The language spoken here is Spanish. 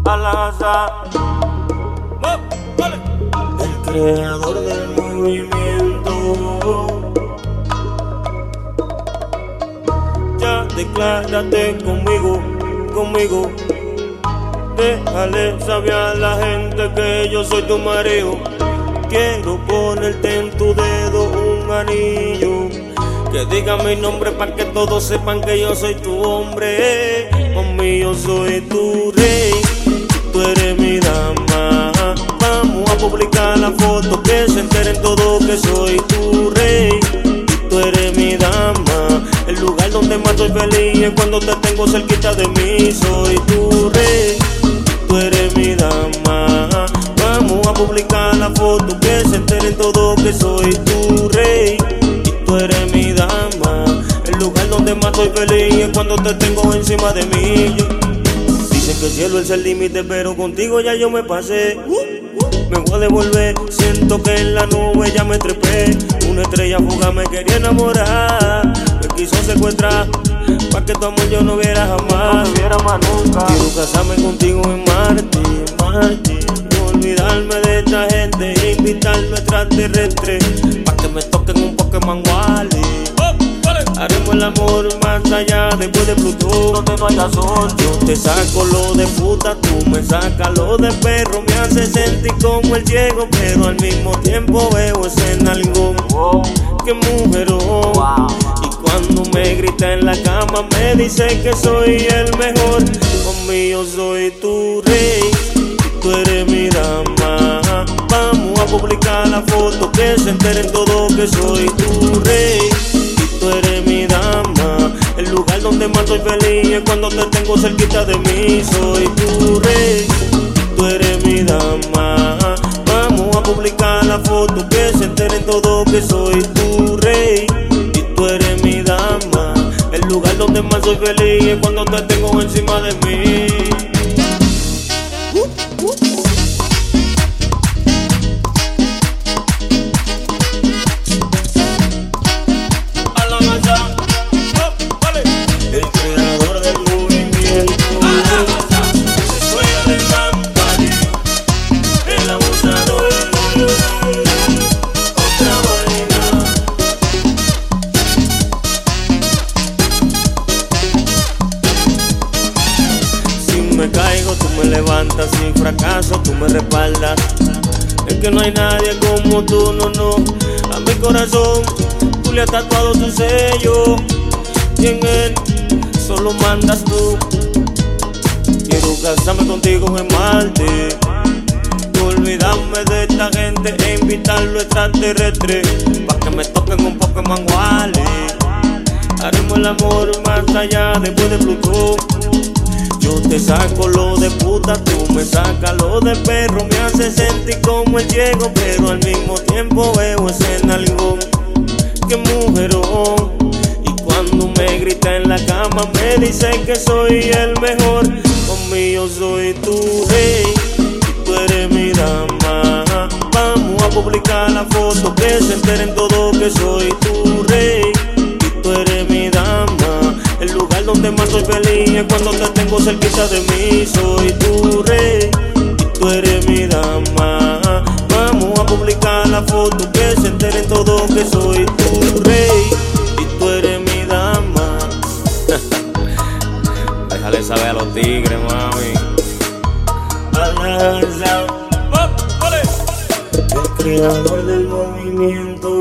Al-Azhar, el creador del movimiento. Ya declárate conmigo. Déjale saber a la gente que yo soy tu marido. Quiero ponerte en tu dedo un anillo que diga mi nombre para que todos sepan que yo soy tu hombre. Mami, yo soy tu rey, tú eres mi dama. Vamos a publicar la foto, que se enteren todos que soy tu rey, tú eres mi dama. El lugar donde más estoy feliz es cuando te tengo cerquita de mí. Soy tu rey, tú eres mi dama. Vamos a publicar la foto, que se enteren todos que soy tu rey, tú eres mi dama. El lugar donde más estoy feliz es cuando te tengo encima de mí. Dicen que el cielo es el límite, pero contigo ya yo me pasé. Me voy a devolver, siento que en la nube ya me trepé. Una estrella fugaz me quería enamorar, me quiso secuestrar, pa' que tu amor yo no viera jamás, no viera más nunca. Quiero casarme contigo en Marte, no olvidarme de esta gente e invitarme a extraterrestre, pa' que me toquen un Pokémon Wally. Haremos el amor más allá, después de Plutón, donde no haya sol. Yo te saco lo de puta, tú me sacas lo de perro. Me hace sentir como el ciego, pero al mismo tiempo veo ese nalgón. ¡Qué mujerón! Y cuando me grita en la cama me dice que soy el mejor. Mami, yo soy tu rey, tú eres mi dama. Vamos a publicar la foto, que se enteren todos que soy tu rey, tú eres mi dama. El lugar donde más estoy feliz es cuando te tengo cerquita de mí. Soy tu rey, tú eres mi dama. Vamos a publicar la foto, que se enteren todos que soy tu rey, y tú eres mi dama. El lugar donde más soy feliz es cuando te tengo encima de mí. Me caigo, tú me levantas, si fracaso, tú me respaldas. Es que no hay nadie como tú, no. A mi corazón, tú le has tatuado tu sello, y en él solo mandas tú. Quiero casarme contigo en Marte, olvidarme de esta gente e invitarlo a extraterrestre, pa' que me toquen un Pokémon Wally. Haremos el amor más allá, después de Plutón. Yo te saco lo de puta, tú me sacas lo de perro. Me hace sentir como el ciego, pero al mismo tiempo veo ese nalgón. ¡Qué mujerón! Y cuando me grita en la cama me dice que soy el mejor. Mami, yo soy tu rey, tú eres mi dama. Vamos a publicar la foto, que se enteren todos que soy tu rey, y tú eres mi dama. El lugar donde más soy feliz es cuando te tengo cerquita de mí. Soy tu rey, y tú eres mi dama. Vamos a publicar la foto, que se enteren todos que soy tu rey, y tú eres mi dama. Déjale saber a los tigres, mami. Al-Azhar, el creador del movimiento.